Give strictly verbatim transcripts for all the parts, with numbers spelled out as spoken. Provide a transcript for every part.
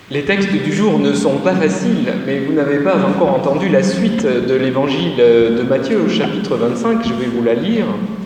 Les textes du jour ne sont pas faciles, mais vous n'avez pas encore entendu la suite de l'évangile de Matthieu au chapitre vingt-cinq, je vais vous la lire.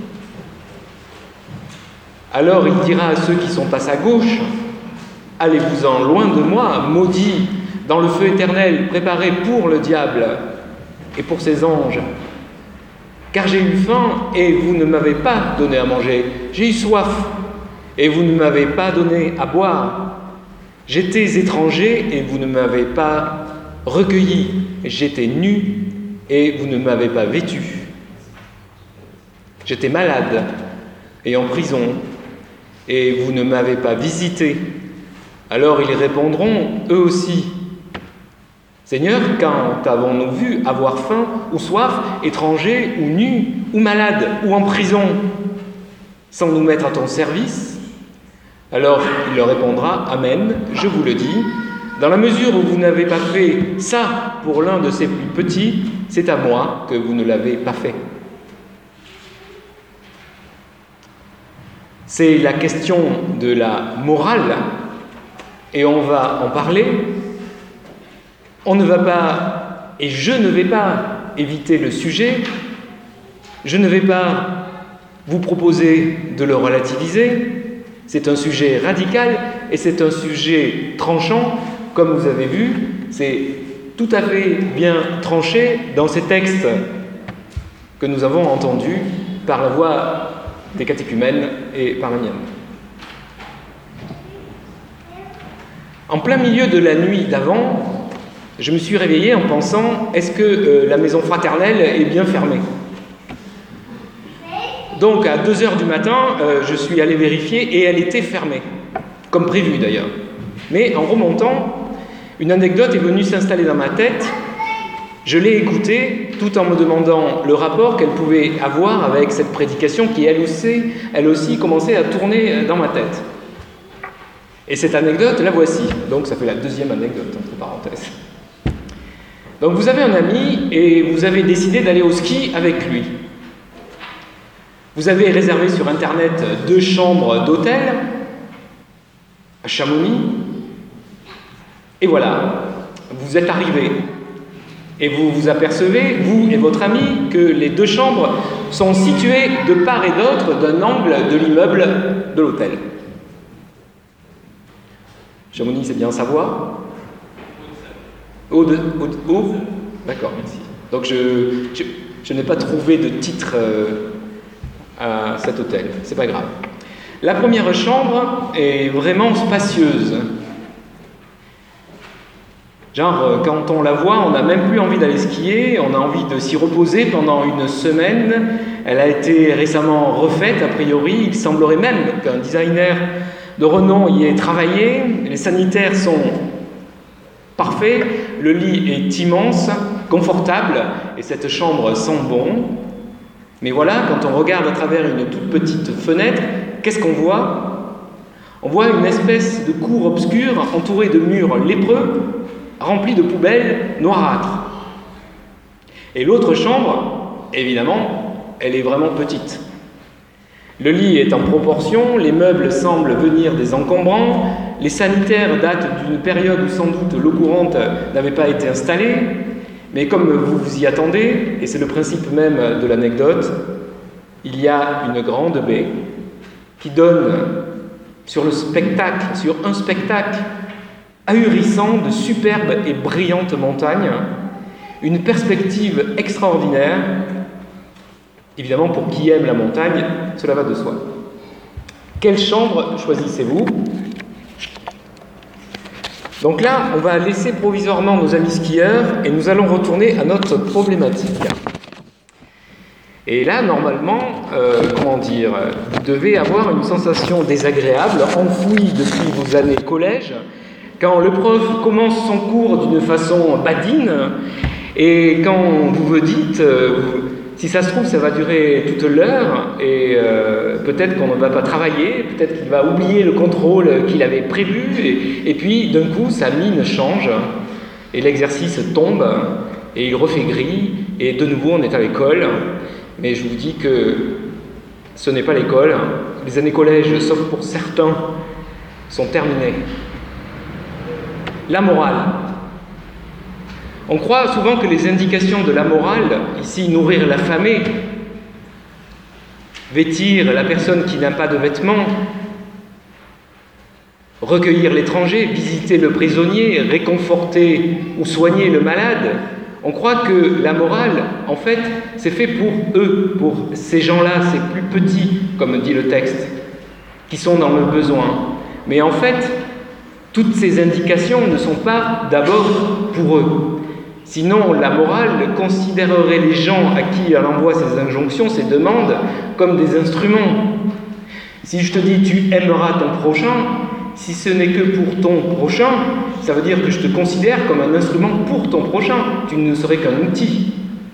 Alors il dira à ceux qui sont à sa gauche, « Allez-vous-en loin de moi, maudits, dans le feu éternel préparé pour le diable et pour ses anges. Car j'ai eu faim et vous ne m'avez pas donné à manger, j'ai eu soif et vous ne m'avez pas donné à boire. J'étais étranger et vous ne m'avez pas recueilli. J'étais nu et vous ne m'avez pas vêtu. J'étais malade et en prison et vous ne m'avez pas visité. » Alors ils répondront, eux aussi, « Seigneur, quand avons-nous vu avoir faim ou soif, étranger ou nu ou malade ou en prison, sans nous mettre à ton service ?» Alors il leur répondra, « Amen, je vous le dis, dans la mesure où vous n'avez pas fait ça pour l'un de ces plus petits, c'est à moi que vous ne l'avez pas fait. » C'est la question de la morale, et on va en parler. On ne va pas, et je ne vais pas éviter le sujet, je ne vais pas vous proposer de le relativiser. C'est un sujet radical et c'est un sujet tranchant. Comme vous avez vu, c'est tout à fait bien tranché dans ces textes que nous avons entendus par la voix des catéchumènes et par la mienne. En plein milieu de la nuit d'avant, je me suis réveillé en pensant, est-ce que euh, la maison fraternelle est bien fermée ? Donc à deux heures du matin, euh, je suis allé vérifier et elle était fermée, comme prévu d'ailleurs. Mais en remontant, une anecdote est venue s'installer dans ma tête. Je l'ai écoutée tout en me demandant le rapport qu'elle pouvait avoir avec cette prédication qui elle aussi, elle aussi commençait à tourner dans ma tête. Et cette anecdote, la voici. Donc ça fait la deuxième anecdote, entre parenthèses. Donc vous avez un ami et vous avez décidé d'aller au ski avec lui. Vous avez réservé sur Internet deux chambres d'hôtel à Chamonix. Et voilà, vous êtes arrivés. Et vous vous apercevez, vous et votre ami, que les deux chambres sont situées de part et d'autre d'un angle de l'immeuble de l'hôtel. Chamonix, c'est bien Savoie ? Haut de... Haut, haut D'accord, merci. Donc je, je, je n'ai pas trouvé de titre euh, à cet hôtel, c'est pas grave. La première chambre est vraiment spacieuse. Genre, quand on la voit, on n'a même plus envie d'aller skier, on a envie de s'y reposer pendant une semaine. Elle a été récemment refaite, a priori. Il semblerait même qu'un designer de renom y ait travaillé. Les sanitaires sont parfaits, le lit est immense, confortable, et cette chambre sent bon. Mais voilà, quand on regarde à travers une toute petite fenêtre, qu'est-ce qu'on voit ? On voit une espèce de cour obscure entourée de murs lépreux, remplie de poubelles noirâtres. Et l'autre chambre, évidemment, elle est vraiment petite. Le lit est en proportion, les meubles semblent venir des encombrants, les sanitaires datent d'une période où sans doute l'eau courante n'avait pas été installée, mais comme vous vous y attendez, et c'est le principe même de l'anecdote, il y a une grande baie qui donne sur le spectacle, sur un spectacle ahurissant de superbes et brillantes montagnes, une perspective extraordinaire. Évidemment, pour qui aime la montagne, cela va de soi. Quelle chambre choisissez-vous ? Donc là, on va laisser provisoirement nos amis skieurs et nous allons retourner à notre problématique. Et là, normalement, euh, comment dire, vous devez avoir une sensation désagréable, enfouie depuis vos années de collège, quand le prof commence son cours d'une façon badine, et quand vous vous dites, euh, si ça se trouve, ça va durer toute l'heure, et euh, peut-être qu'on ne va pas travailler, peut-être qu'il va oublier le contrôle qu'il avait prévu, et, et puis d'un coup, sa mine change, et l'exercice tombe, et il refait gris, et de nouveau, on est à l'école. Mais je vous dis que ce n'est pas l'école. Les années collège, sauf pour certains, sont terminées. la morale. On croit souvent que les indications de la morale, ici nourrir l'affamé, vêtir la personne qui n'a pas de vêtements, recueillir l'étranger, visiter le prisonnier, réconforter ou soigner le malade, on croit que la morale, en fait, c'est fait pour eux, pour ces gens-là, ces plus petits, comme dit le texte, qui sont dans le besoin. Mais en fait, toutes ces indications ne sont pas d'abord pour eux. Sinon, la morale considérerait les gens à qui elle envoie ces injonctions, ces demandes, comme des instruments. Si je te dis « tu aimeras ton prochain », si ce n'est que pour ton prochain, ça veut dire que je te considère comme un instrument pour ton prochain. Tu ne serais qu'un outil.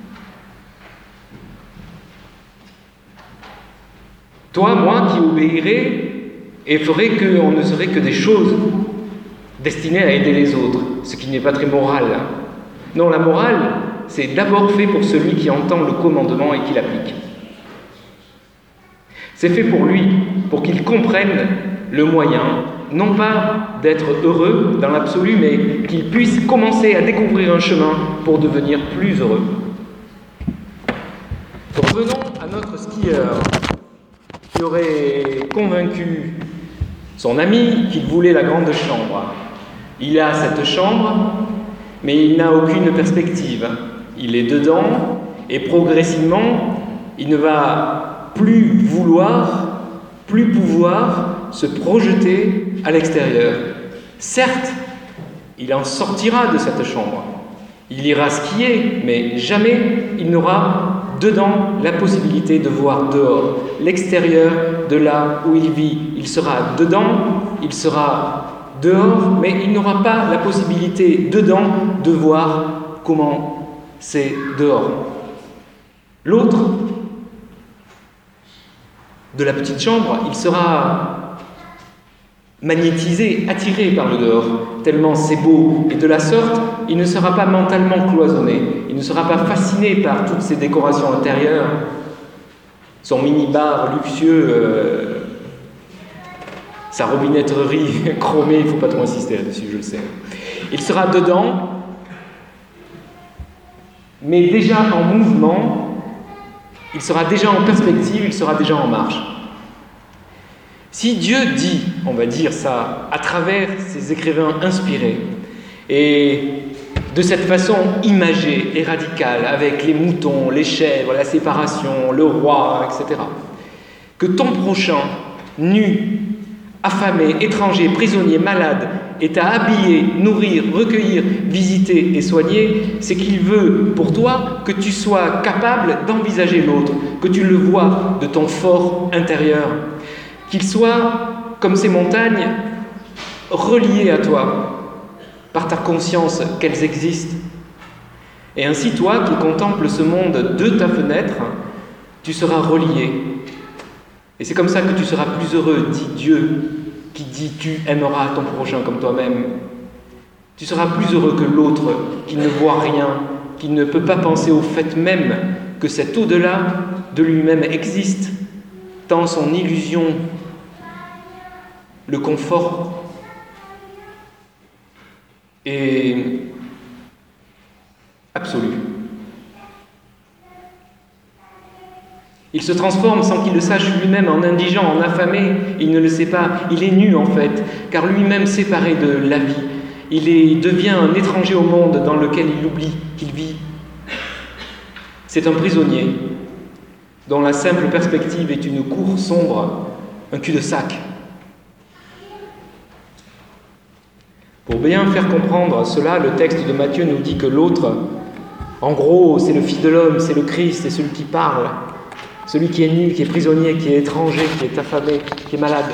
Toi, moi, qui obéirais et ferais qu'on ne serait que des choses destinées à aider les autres, ce qui n'est pas très moral. Non, la morale, c'est d'abord fait pour celui qui entend le commandement et qui l'applique. C'est fait pour lui, pour qu'il comprenne le moyen, non pas d'être heureux dans l'absolu, mais qu'il puisse commencer à découvrir un chemin pour devenir plus heureux. Revenons à notre skieur qui aurait convaincu son ami qu'il voulait la grande chambre. Il a cette chambre, mais il n'a aucune perspective. Il est dedans et progressivement, il ne va plus vouloir, plus pouvoir se projeter à l'extérieur. Certes, il en sortira de cette chambre. Il ira skier, mais jamais il n'aura dedans la possibilité de voir dehors, l'extérieur de là où il vit. Il sera dedans, il sera dehors, mais il n'aura pas la possibilité dedans de voir comment c'est dehors. L'autre, de la petite chambre, il sera magnétisé, attiré par le dehors, tellement c'est beau. Et de la sorte, il ne sera pas mentalement cloisonné, il ne sera pas fasciné par toutes ces décorations intérieures, son mini-bar luxueux, euh, sa robinetterie chromée, il ne faut pas trop insister là-dessus, je le sais. Il sera dedans, mais déjà en mouvement, il sera déjà en perspective, il sera déjà en marche. Si Dieu dit, on va dire ça, à travers ces écrivains inspirés, et de cette façon imagée et radicale, avec les moutons, les chèvres, la séparation, le roi, et cetera, que ton prochain, nu, affamé, étranger, prisonnier, malade, est à habiller, nourrir, recueillir, visiter et soigner, c'est qu'il veut pour toi que tu sois capable d'envisager l'autre, que tu le vois de ton fort intérieur, qu'il soit, comme ces montagnes, relié à toi, par ta conscience qu'elles existent. Et ainsi, toi qui contemples ce monde de ta fenêtre, tu seras relié. Et c'est comme ça que tu seras plus heureux, dit Dieu, qui dit « tu aimeras ton prochain comme toi-même ». Tu seras plus heureux que l'autre, qui ne voit rien, qui ne peut pas penser au fait même que cet au-delà de lui-même existe, tant son illusion le conforte. Et absolu. Il se transforme sans qu'il le sache lui-même en indigent, en affamé. Il ne le sait pas. Il est nu en fait, car lui-même séparé de la vie. Il, est, il devient un étranger au monde dans lequel il oublie qu'il vit. C'est un prisonnier dont la simple perspective est une cour sombre, un cul-de-sac. Pour bien faire comprendre cela, le texte de Matthieu nous dit que l'autre, en gros, c'est le Fils de l'homme, c'est le Christ, c'est celui qui parle, celui qui est nu, qui est prisonnier, qui est étranger, qui est affamé, qui est malade.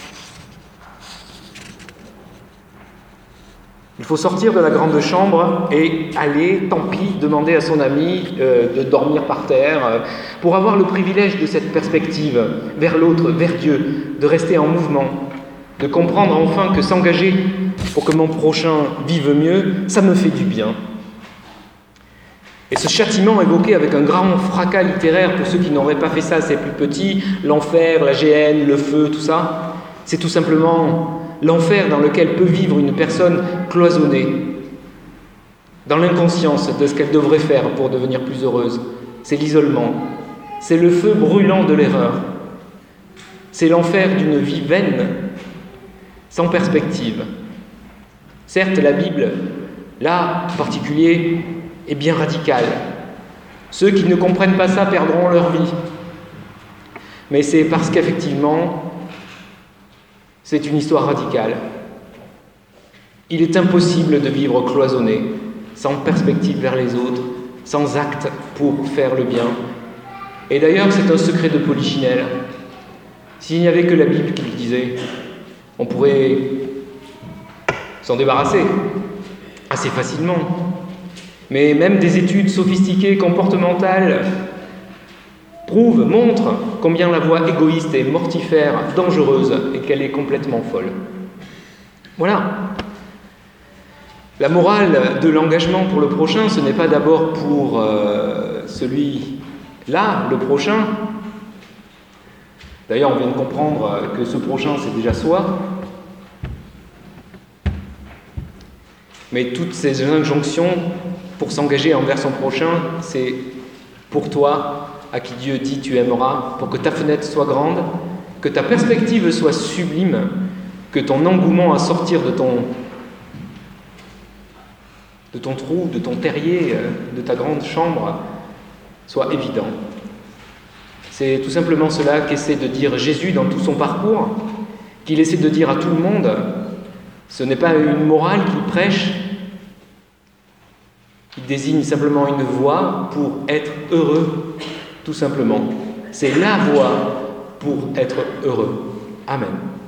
Il faut sortir de la grande chambre et aller, tant pis, demander à son ami euh, de dormir par terre, euh, pour avoir le privilège de cette perspective vers l'autre, vers Dieu, de rester en mouvement, de comprendre enfin que s'engager pour que mon prochain vive mieux, ça me fait du bien. Et ce châtiment évoqué avec un grand fracas littéraire pour ceux qui n'auraient pas fait ça, c'est plus petit, l'enfer, la géhenne, le feu, tout ça, c'est tout simplement l'enfer dans lequel peut vivre une personne cloisonnée, dans l'inconscience de ce qu'elle devrait faire pour devenir plus heureuse. C'est l'isolement, c'est le feu brûlant de l'erreur, c'est l'enfer d'une vie vaine, sans perspective. Certes, la Bible, là en particulier, est bien radicale. Ceux qui ne comprennent pas ça perdront leur vie. Mais c'est parce qu'effectivement, c'est une histoire radicale. Il est impossible de vivre cloisonné, sans perspective vers les autres, sans acte pour faire le bien. Et d'ailleurs, c'est un secret de Polichinelle. S'il n'y avait que la Bible qui le disait, on pourrait s'en débarrasser assez facilement. Mais même des études sophistiquées, comportementales, prouvent, montrent combien la voie égoïste est mortifère, dangereuse et qu'elle est complètement folle. Voilà. La morale de l'engagement pour le prochain, ce n'est pas d'abord pour euh, celui-là, le prochain. D'ailleurs, on vient de comprendre que ce prochain, c'est déjà soi. Mais toutes ces injonctions pour s'engager envers son prochain, c'est pour toi, à qui Dieu dit tu aimeras, pour que ta fenêtre soit grande, que ta perspective soit sublime, que ton engouement à sortir de ton, de ton trou, de ton terrier, de ta grande chambre, soit évident. C'est tout simplement cela qu'essaie de dire Jésus dans tout son parcours, qu'il essaie de dire à tout le monde. Ce n'est pas une morale qu'il prêche, il désigne simplement une voie pour être heureux, tout simplement. C'est la voie pour être heureux. Amen.